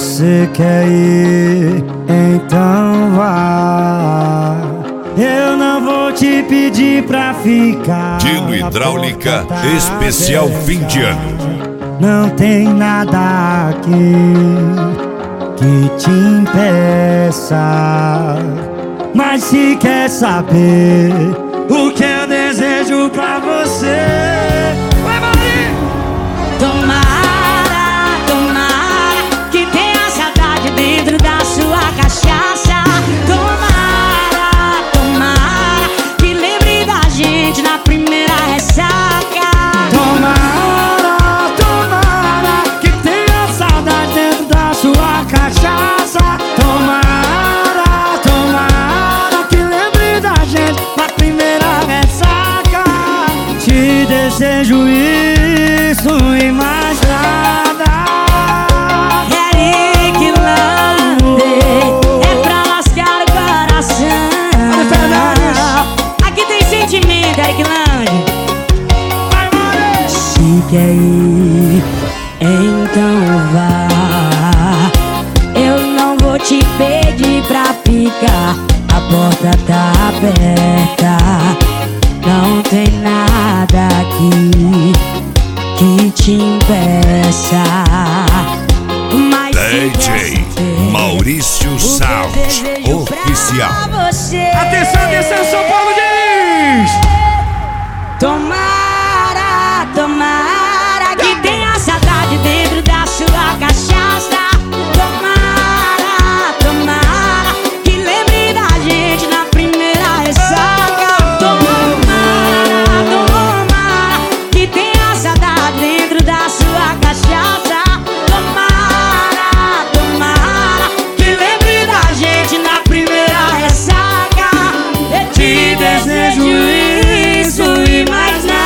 você quer ir, então vá. Eu não vou te pedir pra ficar. Dilo Hidráulica especial fim de ano. Não tem nada aqui que te impeça, mas se quer saber o que eu desejo pra você, vai, Mari! Tomara, tomara que tenha saudade dentro da sua cachaça. Tomara, tomara que lembre da gente na primeira ressaca. Tomara, tomara que tenha saudade dentro da sua cachaça. Tomara, tomara que lembre da gente na primeira ressaca. Te desejo isso e mais nada. Eric Lande é pra lascar o coração. Aqui tem sentimento, Eric Lande. Se quer ir, então vá. Eu não vou te pedir pra ficar. A porta tá aberta. Não tem nada aqui que te impeça. Mas DJ Maurício Sound Oficial. Atenção, atenção, São Paulo diz! Tomara, tomara que tenha saudade dentro da sua cachaça. Tomara, tomara que lembre da gente na primeira ressaca. Tomara, tomara que tenha saudade dentro da sua cachaça. Tomara, tomara que lembre da gente na primeira ressaca. Eu te desejo isso e mais nada.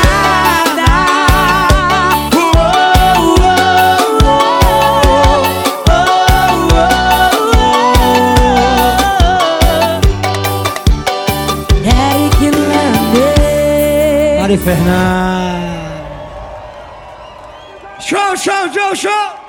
Eric Lande. Mari Fernandes. Show, show, show, show!